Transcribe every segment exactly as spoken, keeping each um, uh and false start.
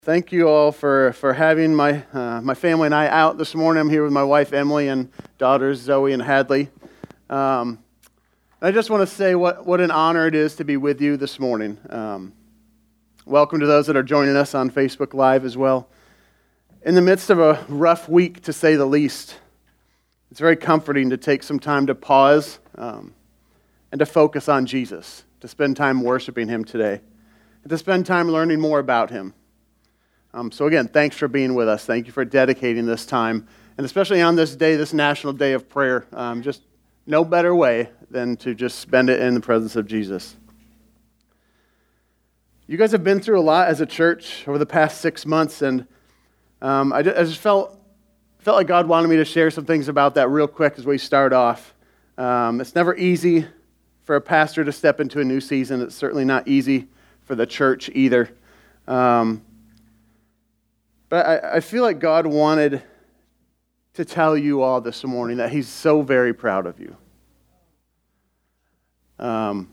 Thank you all for, for having my uh, my family and I out this morning. I'm here with my wife Emily and daughters Zoe and Hadley. Um, I just want to say what, what an honor it is to be with you this morning. Um, welcome to those that are joining us on Facebook Live as well. In the midst of a rough week, to say the least, it's very comforting to take some time to pause um, and to focus on Jesus, to spend time worshiping Him today, and to spend time learning more about Him. Um, so again, thanks for being with us. Thank you for dedicating this time, and especially on this day, this National Day of Prayer. Um, just no better way than to just spend it in the presence of Jesus. You guys have been through a lot as a church over the past six months, and um, I, just, I just felt felt like God wanted me to share some things about that real quick as we start off. Um, it's never easy for a pastor to step into a new season. It's certainly not easy for the church either. Um, But I, I feel like God wanted to tell you all this morning that He's so very proud of you. Um,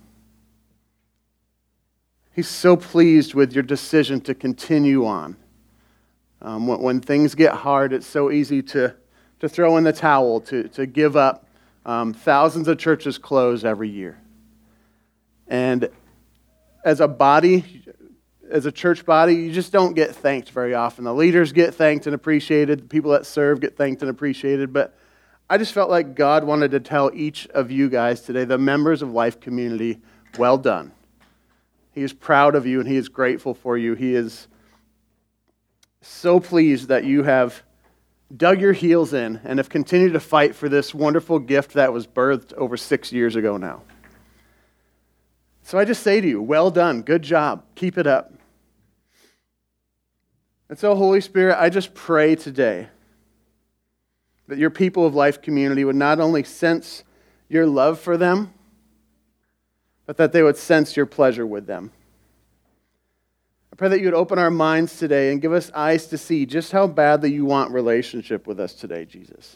he's so pleased with your decision to continue on. Um, when, when things get hard, it's so easy to, to throw in the towel, to, to give up. Um, thousands of churches close every year. And as a body, as a church body, you just don't get thanked very often. The leaders get thanked and appreciated. The people that serve get thanked and appreciated. But I just felt like God wanted to tell each of you guys today, the members of Life Community, well done. He is proud of you and He is grateful for you. He is so pleased that you have dug your heels in and have continued to fight for this wonderful gift that was birthed over six years ago now. So I just say to you, well done, good job, keep it up. And so, Holy Spirit, I just pray today that your people of Life Community would not only sense your love for them, but that they would sense your pleasure with them. I pray that you would open our minds today and give us eyes to see just how badly you want relationship with us today, Jesus.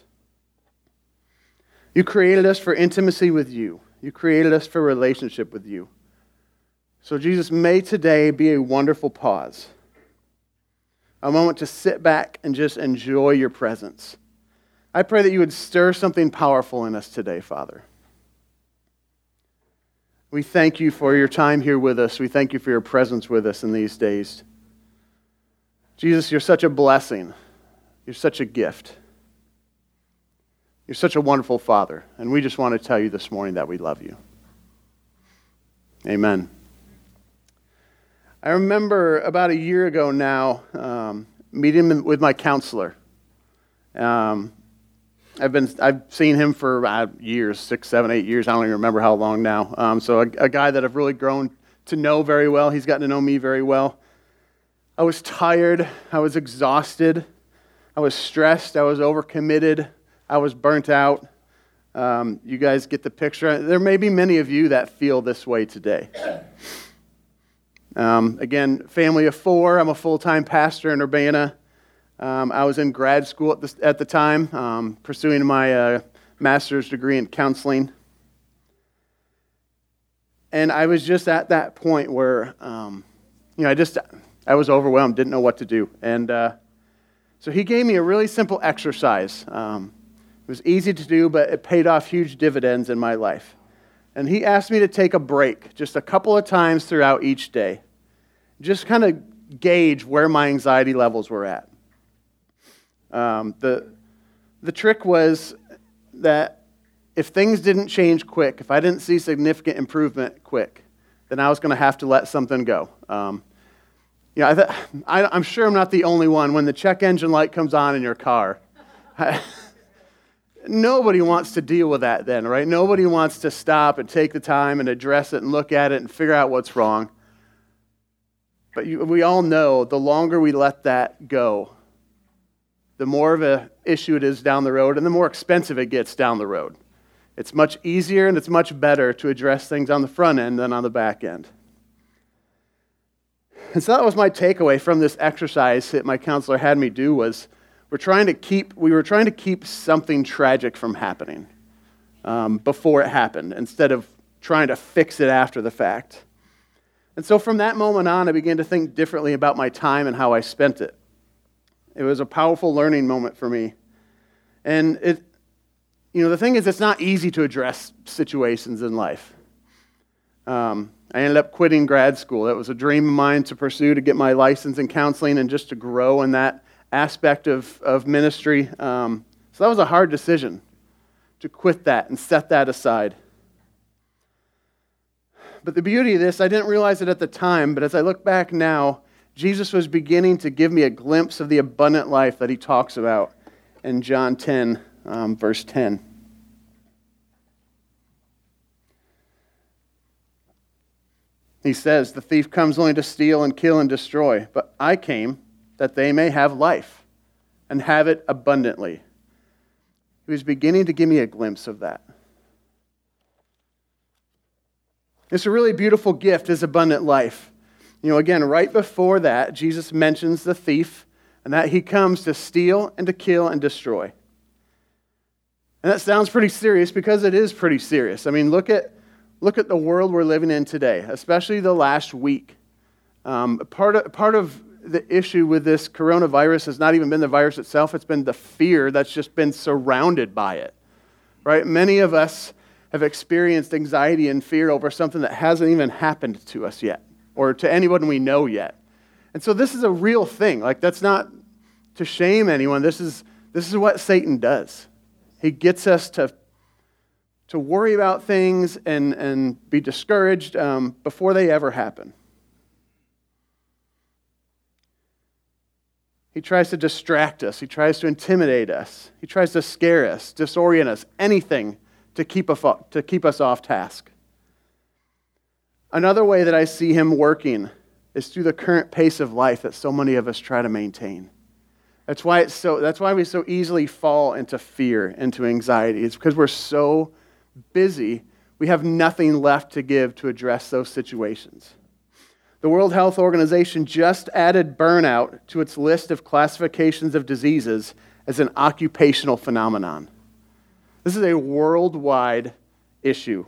You created us for intimacy with you. You created us for relationship with you. So, Jesus, may today be a wonderful pause. A moment to sit back and just enjoy your presence. I pray that you would stir something powerful in us today, Father. We thank you for your time here with us. We thank you for your presence with us in these days. Jesus, you're such a blessing. You're such a gift. You're such a wonderful Father. And we just want to tell you this morning that we love you. Amen. I remember about a year ago now um, meeting with my counselor. Um, I've been I've seen him for uh, years, six, seven, eight years. I don't even remember how long now. Um, so a, a guy that I've really grown to know very well. He's gotten to know me very well. I was tired. I was exhausted. I was stressed. I was overcommitted. I was burnt out. Um, you guys get the picture. There may be many of you that feel this way today. Um, again, family of four. I'm a full-time pastor in Urbana. Um, I was in grad school at the, at the time, um, pursuing my uh, master's degree in counseling. And I was just at that point where, um, you know, I just, I was overwhelmed, didn't know what to do. And uh, so he gave me a really simple exercise. Um, it was easy to do, but it paid off huge dividends in my life. And he asked me to take a break just a couple of times throughout each day. Just kind of gauge where my anxiety levels were at. Um, the, the trick was that if things didn't change quick, if I didn't see significant improvement quick, then I was going to have to let something go. Um, you know, I th- I, I'm sure I'm not the only one. When the check engine light comes on in your car, I, nobody wants to deal with that then, right? Nobody wants to stop and take the time and address it and look at it and figure out what's wrong. But you, we all know the longer we let that go, the more of an issue it is down the road and the more expensive it gets down the road. It's much easier and it's much better to address things on the front end than on the back end. And so that was my takeaway from this exercise that my counselor had me do was we're trying to keep, we were trying to keep something tragic from happening um, before it happened instead of trying to fix it after the fact. And so from that moment on, I began to think differently about my time and how I spent it. It was a powerful learning moment for me. And it, you know, the thing is, it's not easy to address situations in life. Um, I ended up quitting grad school. It was a dream of mine to pursue, to get my license in counseling and just to grow in that aspect of, of ministry. Um, so that was a hard decision, to quit that and set that aside. But the beauty of this, I didn't realize it at the time, but as I look back now, Jesus was beginning to give me a glimpse of the abundant life that he talks about in John ten, um, verse ten. He says, "The thief comes only to steal and kill and destroy, but I came that they may have life and have it abundantly." He was beginning to give me a glimpse of that. It's a really beautiful gift, is abundant life. You know, again, right before that, Jesus mentions the thief and that he comes to steal and to kill and destroy. And that sounds pretty serious because it is pretty serious. I mean, look at look at the world we're living in today, especially the last week. Um, part of, part of the issue with this coronavirus has not even been the virus itself, it's been the fear that's just been surrounded by it, right? Many of us have experienced anxiety and fear over something that hasn't even happened to us yet, or to anyone we know yet. And so this is a real thing. Like, that's not to shame anyone. This is this is what Satan does. He gets us to, to worry about things and, and be discouraged um, before they ever happen. He tries to distract us. He tries to intimidate us. He tries to scare us, disorient us, anything to keep us off, to keep us off task. Another way that I see him working is through the current pace of life that so many of us try to maintain. That's why it's so that's why we so easily fall into fear, into anxiety. It's because we're so busy, we have nothing left to give to address those situations. The World Health Organization just added burnout to its list of classifications of diseases as an occupational phenomenon. This is a worldwide issue.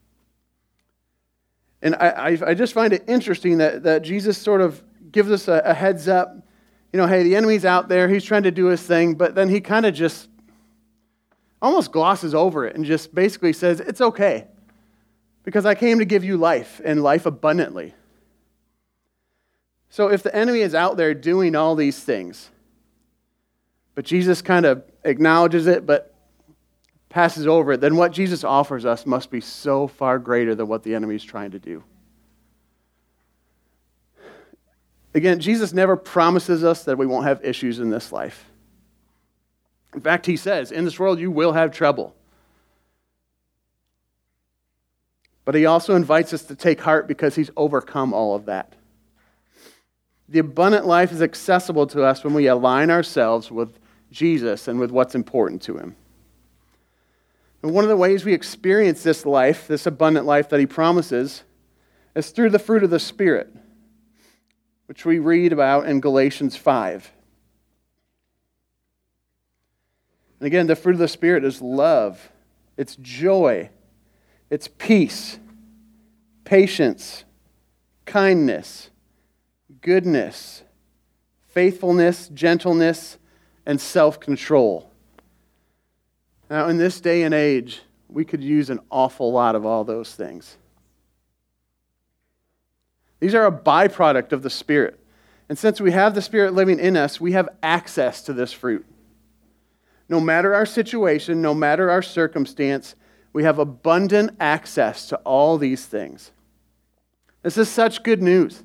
And I, I, I just find it interesting that, that Jesus sort of gives us a, a heads up. You know, hey, the enemy's out there. He's trying to do his thing. But then he kind of just almost glosses over it and just basically says, it's okay. Because I came to give you life and life abundantly. So if the enemy is out there doing all these things, but Jesus kind of acknowledges it, but passes over it, then what Jesus offers us must be so far greater than what the enemy is trying to do. Again, Jesus never promises us that we won't have issues in this life. In fact, he says, in this world you will have trouble. But he also invites us to take heart because he's overcome all of that. The abundant life is accessible to us when we align ourselves with Jesus and with what's important to him. And one of the ways we experience this life, this abundant life that he promises, is through the fruit of the Spirit, which we read about in Galatians five. And again, the fruit of the Spirit is love, it's joy, it's peace, patience, kindness, goodness, faithfulness, gentleness, and self-control. Now, in this day and age, we could use an awful lot of all those things. These are a byproduct of the Spirit. And since we have the Spirit living in us, we have access to this fruit. No matter our situation, no matter our circumstance, we have abundant access to all these things. This is such good news.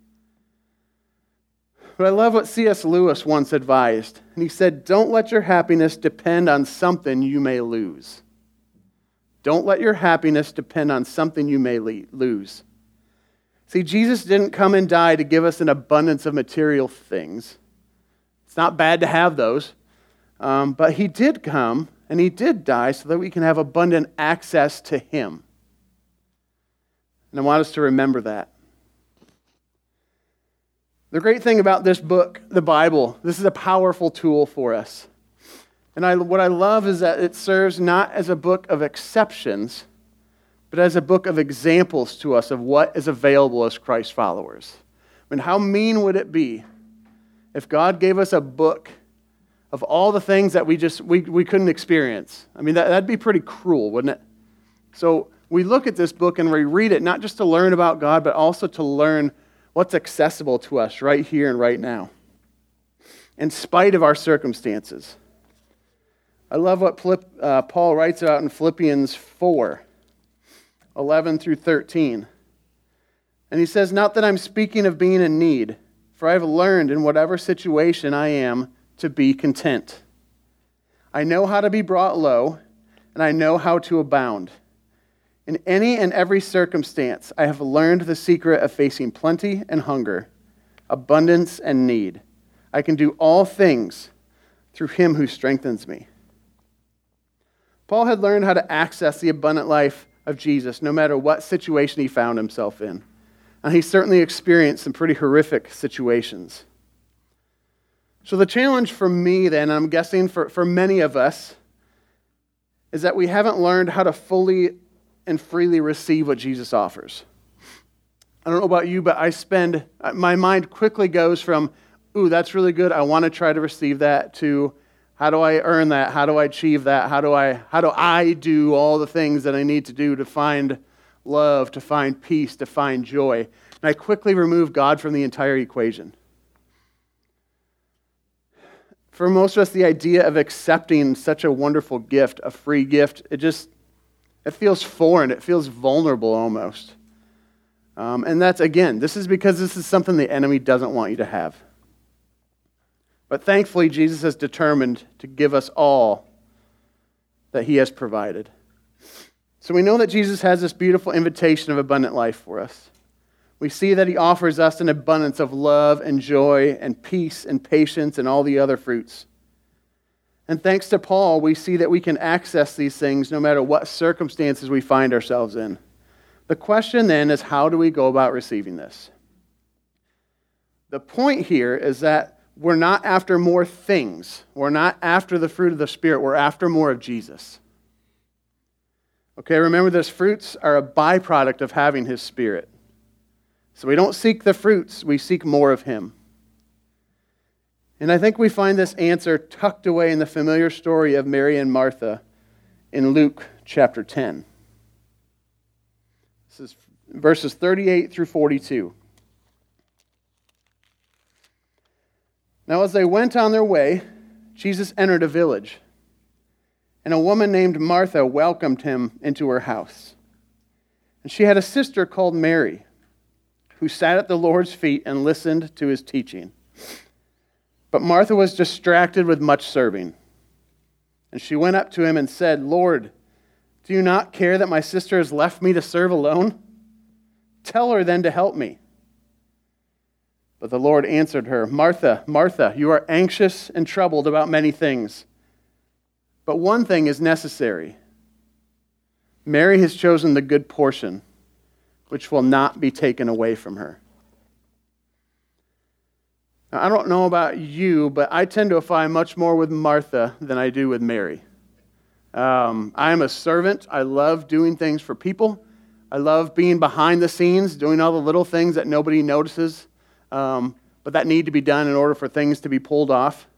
But I love what C S Lewis once advised. And he said, don't let your happiness depend on something you may lose. Don't let your happiness depend on something you may lose. See, Jesus didn't come and die to give us an abundance of material things. It's not bad to have those. Um, but he did come and he did die so that we can have abundant access to him. And I want us to remember that. The great thing about this book, the Bible, this is a powerful tool for us. And I, what I love is that it serves not as a book of exceptions, but as a book of examples to us of what is available as Christ followers. I mean, how mean would it be if God gave us a book of all the things that we just we, we couldn't experience? I mean, that, that'd be pretty cruel, wouldn't it? So we look at this book and we read it not just to learn about God, but also to learn what's accessible to us right here and right now, in spite of our circumstances. I love what uh, Paul writes about in Philippians four, eleven through thirteen. And he says, "Not that I'm speaking of being in need, for I have learned in whatever situation I am to be content. I know how to be brought low, and I know how to abound. In any and every circumstance, I have learned the secret of facing plenty and hunger, abundance and need. I can do all things through him who strengthens me." Paul had learned how to access the abundant life of Jesus no matter what situation he found himself in. And he certainly experienced some pretty horrific situations. So the challenge for me then, and I'm guessing for, for many of us, is that we haven't learned how to fully and freely receive what Jesus offers. I don't know about you, but I spend, my mind quickly goes from, ooh, that's really good, I want to try to receive that, to how do I earn that? How do I achieve that? How do I, how do I do all the things that I need to do to find love, to find peace, to find joy? And I quickly remove God from the entire equation. For most of us, the idea of accepting such a wonderful gift, a free gift, it just, it feels foreign. It feels vulnerable almost. Um, and that's, again, this is because this is something the enemy doesn't want you to have. But thankfully, Jesus is determined to give us all that he has provided. So we know that Jesus has this beautiful invitation of abundant life for us. We see that he offers us an abundance of love and joy and peace and patience and all the other fruits. And thanks to Paul, we see that we can access these things no matter what circumstances we find ourselves in. The question then is, how do we go about receiving this? The point here is that we're not after more things. We're not after the fruit of the Spirit. We're after more of Jesus. Okay, remember this, fruits are a byproduct of having his Spirit. So we don't seek the fruits, we seek more of him. And I think we find this answer tucked away in the familiar story of Mary and Martha in Luke chapter ten. This is verses thirty-eight through forty-two. Now as they went on their way, Jesus entered a village, and a woman named Martha welcomed him into her house. And she had a sister called Mary, who sat at the Lord's feet and listened to his teaching. But Martha was distracted with much serving. And she went up to him and said, "Lord, do you not care that my sister has left me to serve alone? Tell her then to help me." But the Lord answered her, "Martha, Martha, you are anxious and troubled about many things. But one thing is necessary. Mary has chosen the good portion, which will not be taken away from her." Now, I don't know about you, but I tend to find much more with Martha than I do with Mary. Um, I am a servant. I love doing things for people. I love being behind the scenes, doing all the little things that nobody notices, um, but that need to be done in order for things to be pulled off.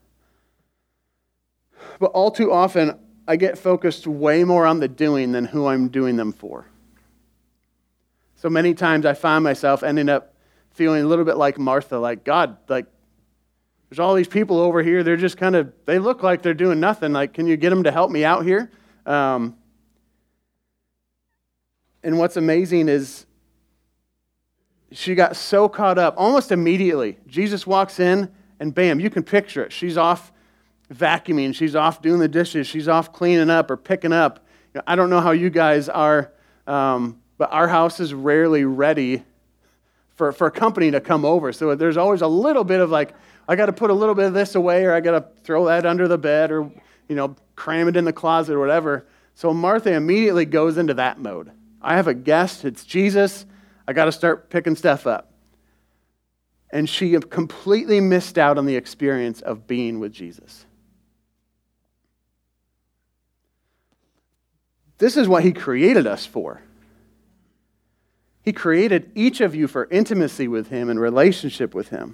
But all too often, I get focused way more on the doing than who I'm doing them for. So many times I find myself ending up feeling a little bit like Martha, like, God, like, there's all these people over here, they're just kind of, they look like they're doing nothing. Like, can you get them to help me out here? Um, and what's amazing is she got so caught up almost immediately. Jesus walks in and bam, you can picture it. She's off vacuuming, she's off doing the dishes, she's off cleaning up or picking up. You know, I don't know how you guys are, um, but our house is rarely ready for, for a company to come over. So there's always a little bit of like, I got to put a little bit of this away, or I got to throw that under the bed, or, you know, cram it in the closet or whatever. So Martha immediately goes into that mode. I have a guest, it's Jesus, I got to start picking stuff up. And she completely missed out on the experience of being with Jesus. This is what he created us for. He created each of you for intimacy with him and relationship with him.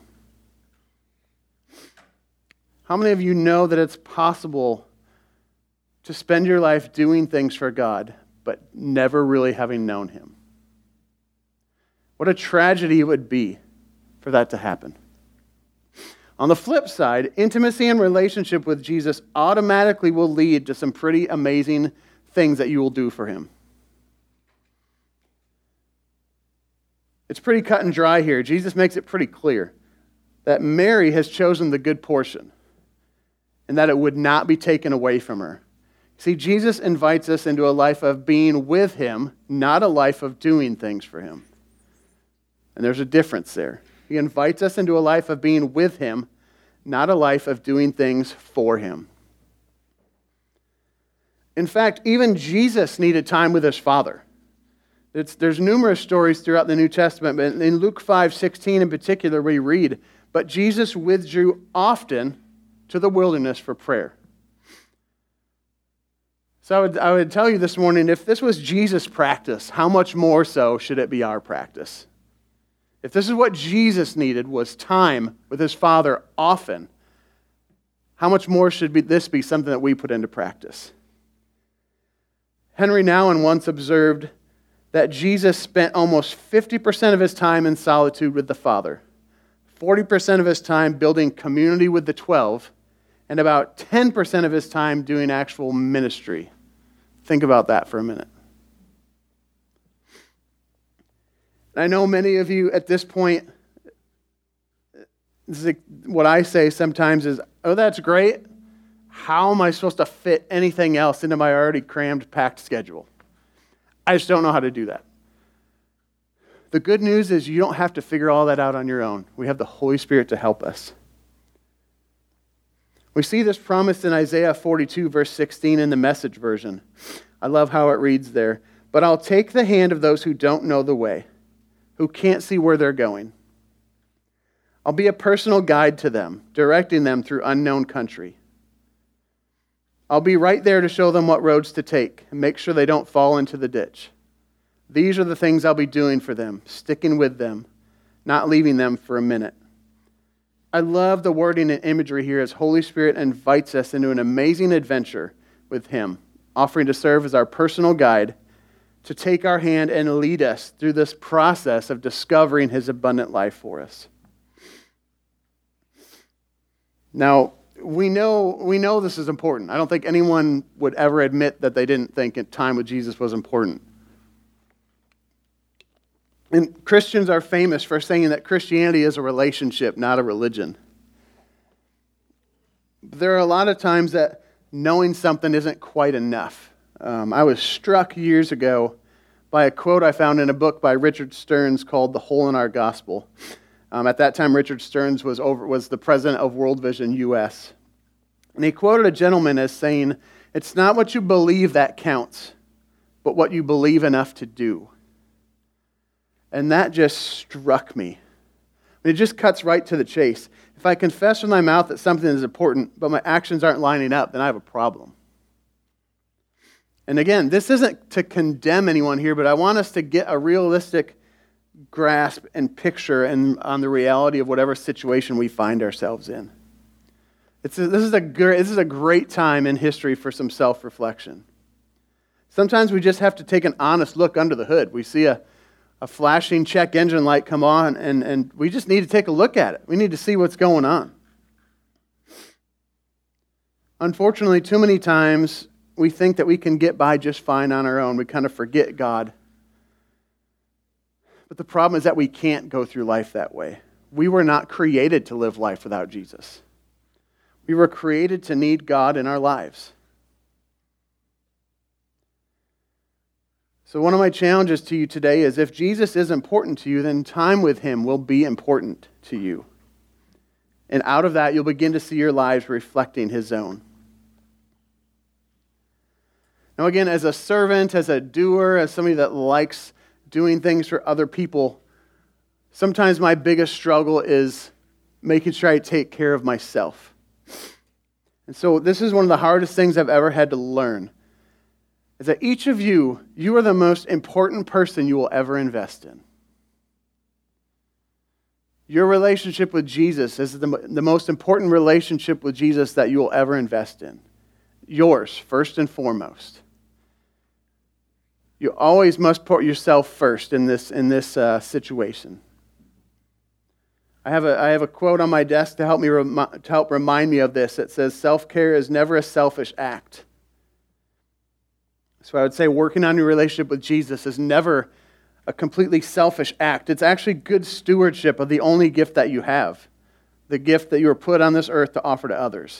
How many of you know that it's possible to spend your life doing things for God, but never really having known him? What a tragedy it would be for that to happen. On the flip side, intimacy and relationship with Jesus automatically will lead to some pretty amazing things that you will do for him. It's pretty cut and dry here. Jesus makes it pretty clear that Mary has chosen the good portion and that it would not be taken away from her. See, Jesus invites us into a life of being with him, not a life of doing things for him. And there's a difference there. He invites us into a life of being with him, not a life of doing things for him. In fact, even Jesus needed time with his Father. It's, there's numerous stories throughout the New Testament, but in Luke five sixteen in particular, we read, "But Jesus withdrew often to the wilderness for prayer." So I would, I would tell you this morning, if this was Jesus' practice, how much more so should it be our practice? If this is what Jesus needed, was time with his Father often, how much more should be, this be something that we put into practice? Henry Nouwen once observed that Jesus spent almost fifty percent of his time in solitude with the Father, forty percent of his time building community with the twelve, and about ten percent of his time doing actual ministry. Think about that for a minute. I know many of you at this point, this is what I say sometimes is, oh, that's great. How am I supposed to fit anything else into my already crammed, packed schedule? I just don't know how to do that. The good news is you don't have to figure all that out on your own. We have the Holy Spirit to help us. We see this promise in Isaiah forty-two, verse sixteen in the Message version. I love how it reads there. "But I'll take the hand of those who don't know the way, who can't see where they're going. I'll be a personal guide to them, directing them through unknown country. I'll be right there to show them what roads to take and make sure they don't fall into the ditch. These are the things I'll be doing for them, sticking with them, not leaving them for a minute." I love the wording and imagery here as Holy Spirit invites us into an amazing adventure with him, offering to serve as our personal guide, to take our hand and lead us through this process of discovering his abundant life for us. Now, we know we know this is important. I don't think anyone would ever admit that they didn't think time with Jesus was important. And Christians are famous for saying that Christianity is a relationship, not a religion. There are a lot of times that knowing something isn't quite enough. Um, I was struck years ago by a quote I found in a book by Richard Stearns called "The Hole in Our Gospel." Um, at that time, Richard Stearns was over was the president of World Vision U S And he quoted a gentleman as saying, "It's not what you believe that counts, but what you believe enough to do." And that just struck me. It just cuts right to the chase. If I confess with my mouth that something is important, but my actions aren't lining up, then I have a problem. And again, this isn't to condemn anyone here, but I want us to get a realistic grasp and picture and on the reality of whatever situation we find ourselves in. It's a, this is a great, this is a great time in history for some self-reflection. Sometimes we just have to take an honest look under the hood. We see a, a flashing check engine light come on, and, and we just need to take a look at it. We need to see what's going on. Unfortunately, too many times we think that we can get by just fine on our own. We kind of forget God. But the problem is that we can't go through life that way. We were not created to live life without Jesus. We were created to need God in our lives. So one of my challenges to you today is if Jesus is important to you, then time with him will be important to you. And out of that, you'll begin to see your lives reflecting his own. Now again, as a servant, as a doer, as somebody that likes doing things for other people, sometimes my biggest struggle is making sure I take care of myself. And so this is one of the hardest things I've ever had to learn, is that each of you, you are the most important person you will ever invest in. Your relationship with Jesus is the, the most important relationship with Jesus that you will ever invest in. Yours, first and foremost. You always must put yourself first in this, in this uh, situation. I have, a, I have a quote on my desk to help me remi- to help remind me of this. It says, self-care is never a selfish act. So I would say working on your relationship with Jesus is never a completely selfish act. It's actually good stewardship of the only gift that you have, the gift that you were put on this earth to offer to others.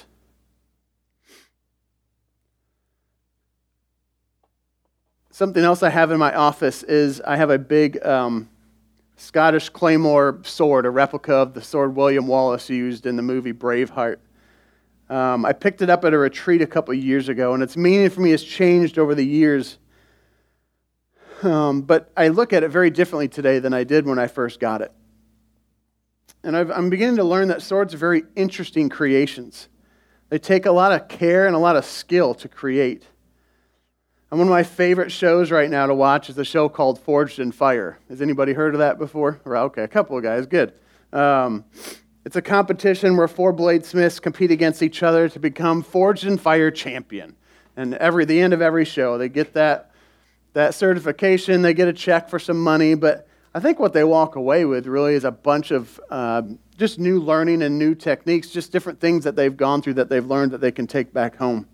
Something else I have in my office is I have a big um, Scottish claymore sword, a replica of the sword William Wallace used in the movie Braveheart. Um, I picked it up at a retreat a couple of years ago, and its meaning for me has changed over the years. Um, but I look at it very differently today than I did when I first got it. And I've, I'm beginning to learn that swords are very interesting creations. They take a lot of care and a lot of skill to create. And one of my favorite shows right now to watch is a show called Forged in Fire. Has anybody heard of that before? Okay, a couple of guys, good. Um, it's a competition where four bladesmiths compete against each other to become Forged in Fire champion. And every the end of every show, they get that, that certification, they get a check for some money, but I think what they walk away with really is a bunch of uh, just new learning and new techniques, just different things that they've gone through that they've learned that they can take back home.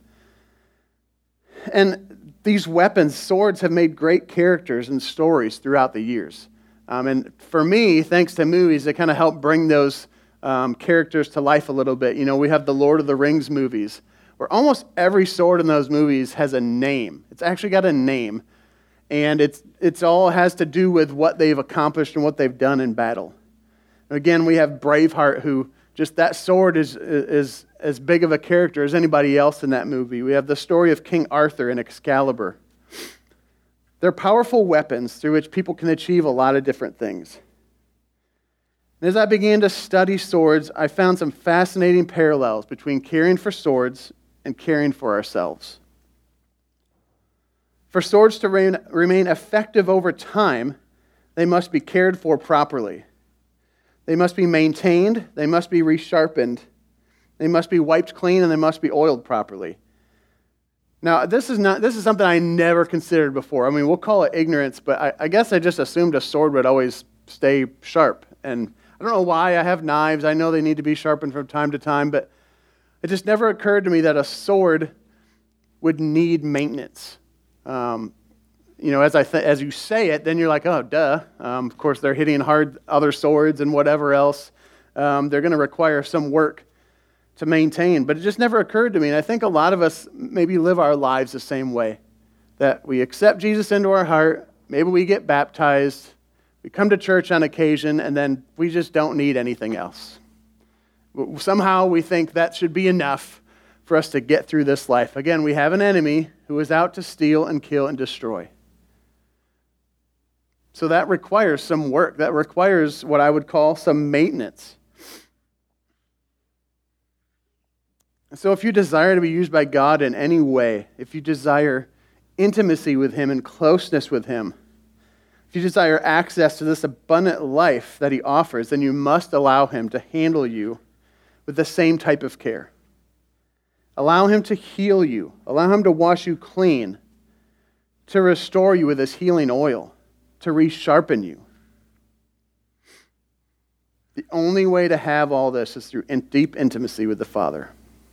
And these weapons, swords, have made great characters and stories throughout the years. Um, and for me, thanks to movies, they kind of help bring those um, characters to life a little bit. You know, we have the Lord of the Rings movies, where almost every sword in those movies has a name. It's actually got a name. And it's it's all has to do with what they've accomplished and what they've done in battle. Again, we have Braveheart, who just that sword is is as big of a character as anybody else in that movie. We have the story of King Arthur and Excalibur. They're powerful weapons through which people can achieve a lot of different things. And as I began to study swords, I found some fascinating parallels between caring for swords and caring for ourselves. For swords to remain effective over time, they must be cared for properly. They must be maintained, they must be resharpened, they must be wiped clean, and they must be oiled properly. Now, this is not this is something I never considered before. I mean, we'll call it ignorance, but I, I guess I just assumed a sword would always stay sharp. And I don't know why. I have knives. I know they need to be sharpened from time to time, but it just never occurred to me that a sword would need maintenance. Um, you know, as I th- as you say it, then you're like, oh, duh. Um, of course, they're hitting hard other swords and whatever else. Um, they're going to require some work to maintain. But it just never occurred to me. And I think a lot of us maybe live our lives the same way. That we accept Jesus into our heart. Maybe we get baptized. We come to church on occasion, and then we just don't need anything else. Somehow we think that should be enough for us to get through this life. Again, we have an enemy who is out to steal and kill and destroy. So that requires some work. That requires what I would call some maintenance. So if you desire to be used by God in any way, if you desire intimacy with Him and closeness with Him, if you desire access to this abundant life that He offers, then you must allow Him to handle you with the same type of care. Allow Him to heal you. Allow Him to wash you clean, to restore you with His healing oil, to resharpen you. The only way to have all this is through deep intimacy with the Father.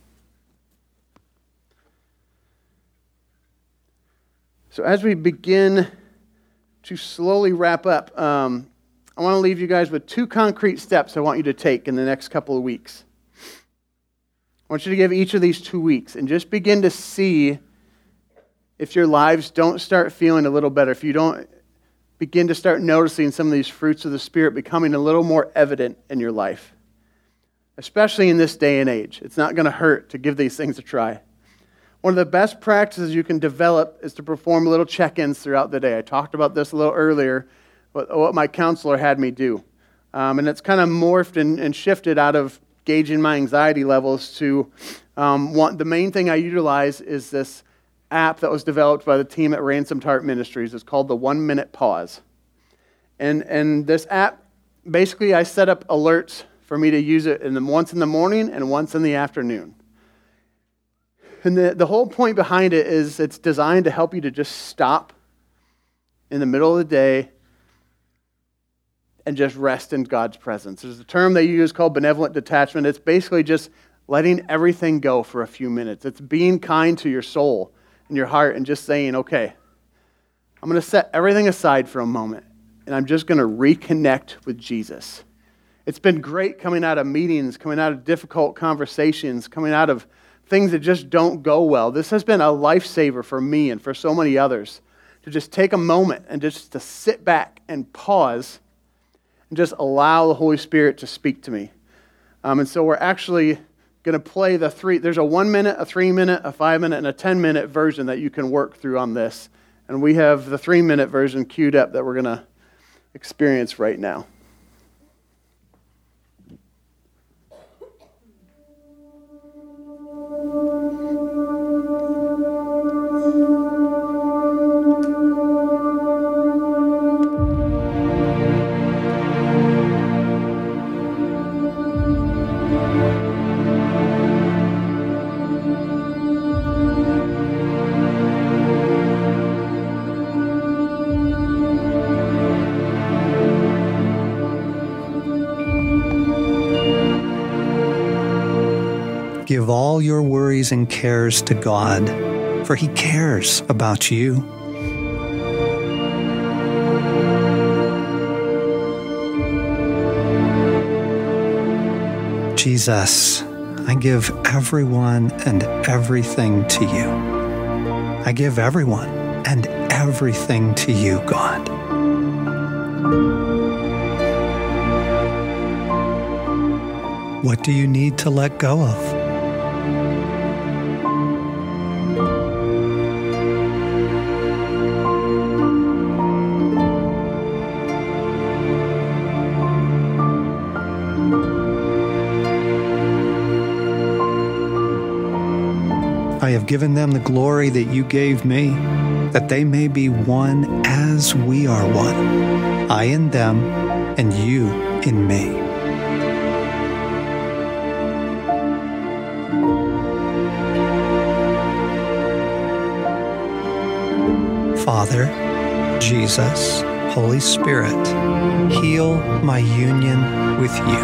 So as we begin to slowly wrap up, um, I want to leave you guys with two concrete steps I want you to take in the next couple of weeks. I want you to give each of these two weeks and just begin to see if your lives don't start feeling a little better, if you don't begin to start noticing some of these fruits of the Spirit becoming a little more evident in your life. Especially in this day and age. It's not going to hurt to give these things a try. One of the best practices you can develop is to perform little check-ins throughout the day. I talked about this a little earlier, what, what my counselor had me do. Um, and it's kind of morphed and, and shifted out of gauging my anxiety levels to um, one, the main thing I utilize is this app that was developed by the team at Ransomed Heart Ministries. It's called the One Minute Pause. And, and this app, basically I set up alerts for me to use it in the, once in the morning and once in the afternoon. And the, the whole point behind it is it's designed to help you to just stop in the middle of the day and just rest in God's presence. There's a term they use called benevolent detachment. It's basically just letting everything go for a few minutes. It's being kind to your soul and your heart and just saying, okay, I'm going to set everything aside for a moment and I'm just going to reconnect with Jesus. It's been great coming out of meetings, coming out of difficult conversations, coming out of things that just don't go well. This has been a lifesaver for me and for so many others to just take a moment and just to sit back and pause and just allow the Holy Spirit to speak to me. Um, and so we're actually going to play the three, there's a one minute, a three minute, a five minute, and a ten minute version that you can work through on this. And we have the three minute version queued up that we're going to experience right now. Give all your worries and cares to God, for He cares about you. Jesus, I give everyone and everything to you. I give everyone and everything to you, God. What do you need to let go of? I have given them the glory that you gave me, that they may be one as we are one, I in them and you in me. Father, Jesus, Holy Spirit, heal my union with you.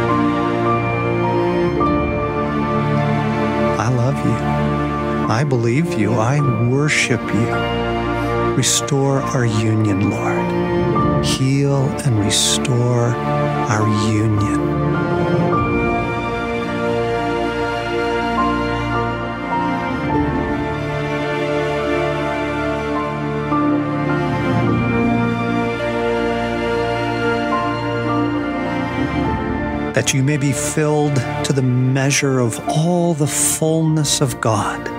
I love you. I believe you. I worship you. Restore our union, Lord. Heal and restore our union. That you may be filled to the measure of all the fullness of God.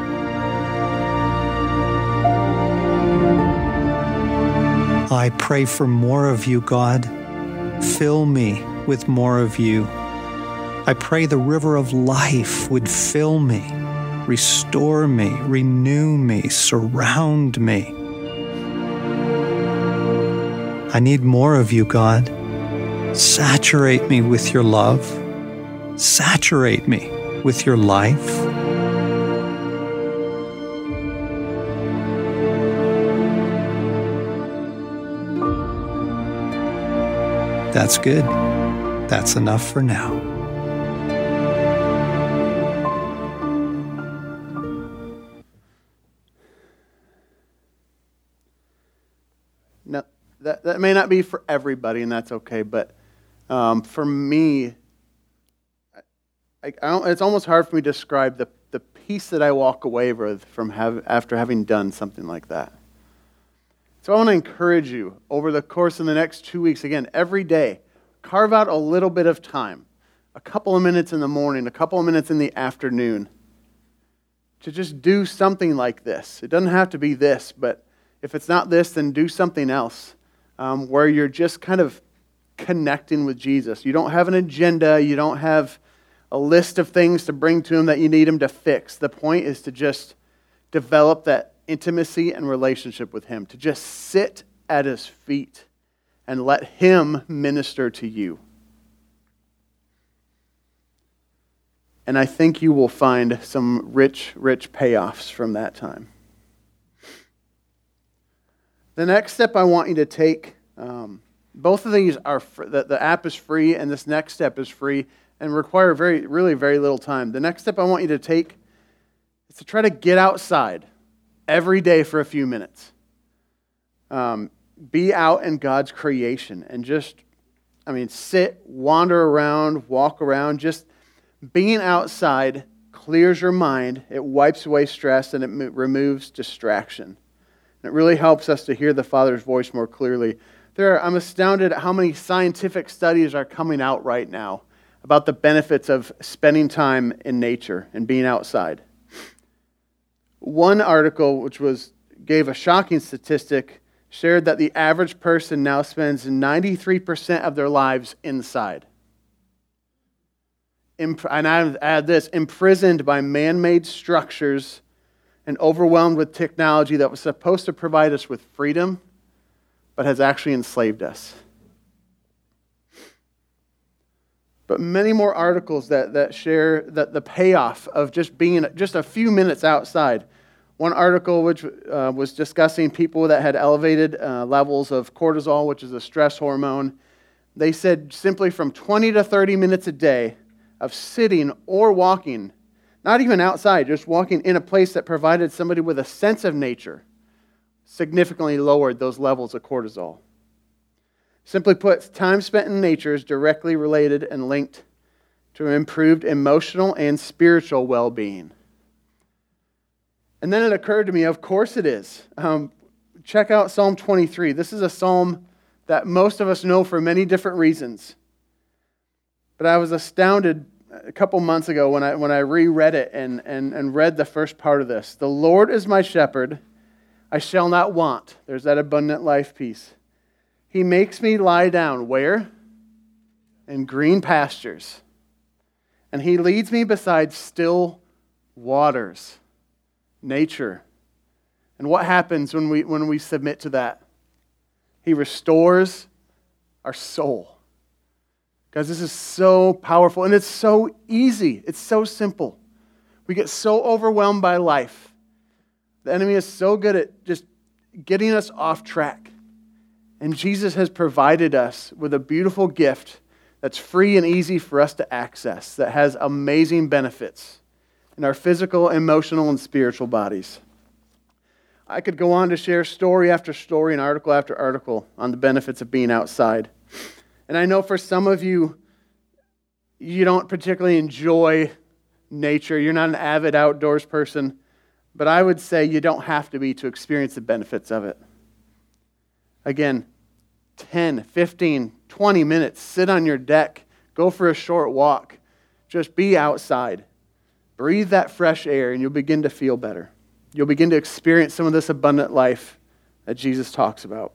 I pray for more of you, God. Fill me with more of you. I pray the river of life would fill me, restore me, renew me, surround me. I need more of you, God. Saturate me with your love. Saturate me with your life. That's good. That's enough for now. Now, that, that may not be for everybody, and that's okay, but um, for me, I, I don't, it's almost hard for me to describe the, the peace that I walk away with from have, after having done something like that. So I want to encourage you over the course of the next two weeks, again, every day, carve out a little bit of time, a couple of minutes in the morning, a couple of minutes in the afternoon, to just do something like this. It doesn't have to be this, but if it's not this, then do something else um, where you're just kind of connecting with Jesus. You don't have an agenda. You don't have a list of things to bring to Him that you need Him to fix. The point is to just develop that intimacy and relationship with him, to just sit at his feet and let him minister to you. And I think you will find some rich, rich payoffs from that time. The next step I want you to take, um, both of these are, fr- the, the app is free and this next step is free and require very, really very little time. The next step I want you to take is to try to get outside every day for a few minutes. Um, be out in God's creation and just, I mean, sit, wander around, walk around. Just being outside clears your mind, it wipes away stress, and it mo- removes distraction. And it really helps us to hear the Father's voice more clearly. There are, I'm astounded at how many scientific studies are coming out right now about the benefits of spending time in nature and being outside. One article, which was gave a shocking statistic, shared that the average person now spends ninety-three percent of their lives inside. Imp- and I add this, imprisoned by man-made structures and overwhelmed with technology that was supposed to provide us with freedom, but has actually enslaved us. But many more articles that, that share that the payoff of just being just a few minutes outside. One article which uh, was discussing people that had elevated uh, levels of cortisol, which is a stress hormone. They said simply from twenty to thirty minutes a day of sitting or walking, not even outside, just walking in a place that provided somebody with a sense of nature, significantly lowered those levels of cortisol. Simply put, time spent in nature is directly related and linked to improved emotional and spiritual well-being. And then it occurred to me, of course it is. Um, check out Psalm twenty-three. This is a psalm that most of us know for many different reasons. But I was astounded a couple months ago when I when I reread it and, and, and read the first part of this. The Lord is my shepherd, I shall not want. There's that abundant life piece. He makes me lie down, where? In green pastures. And he leads me beside still waters, nature. And what happens when we when we submit to that? He restores our soul. Guys, this is so powerful, and it's so easy. It's so simple. We get so overwhelmed by life. The enemy is so good at just getting us off track. And Jesus has provided us with a beautiful gift that's free and easy for us to access, that has amazing benefits in our physical, emotional, and spiritual bodies. I could go on to share story after story and article after article on the benefits of being outside. And I know for some of you, you don't particularly enjoy nature. You're not an avid outdoors person. But I would say you don't have to be to experience the benefits of it. Again, ten, fifteen, twenty minutes, sit on your deck, go for a short walk. Just be outside. Breathe that fresh air and you'll begin to feel better. You'll begin to experience some of this abundant life that Jesus talks about.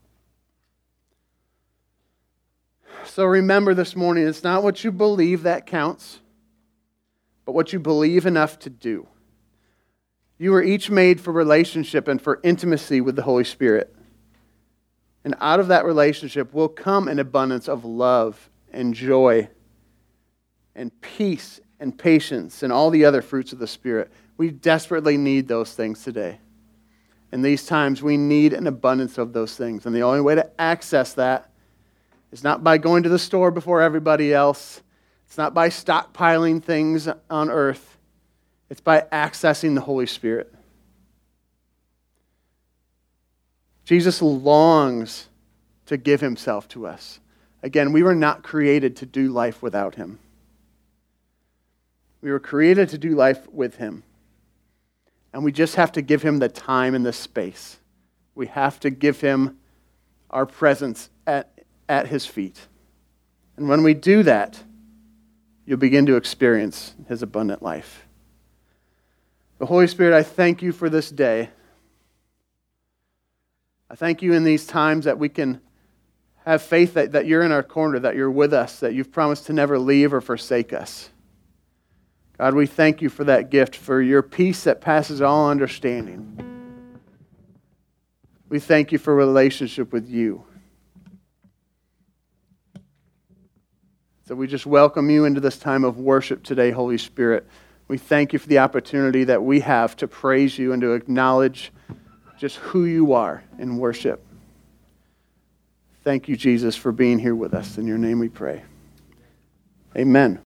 So remember this morning, it's not what you believe that counts, but what you believe enough to do. You were each made for relationship and for intimacy with the Holy Spirit. And out of that relationship will come an abundance of love and joy and peace and patience and all the other fruits of the Spirit. We desperately need those things today. In these times, we need an abundance of those things. And the only way to access that is not by going to the store before everybody else. It's not by stockpiling things on earth. It's by accessing the Holy Spirit. Jesus longs to give himself to us. Again, we were not created to do life without him. We were created to do life with him. And we just have to give him the time and the space. We have to give him our presence at, at his feet. And when we do that, you'll begin to experience his abundant life. The Holy Spirit, I thank you for this day. I thank you in these times that we can have faith that, that you're in our corner, that you're with us, that you've promised to never leave or forsake us. God, we thank you for that gift, for your peace that passes all understanding. We thank you for a relationship with you. So we just welcome you into this time of worship today, Holy Spirit. We thank you for the opportunity that we have to praise you and to acknowledge just who you are in worship. Thank you, Jesus, for being here with us. In your name we pray. Amen.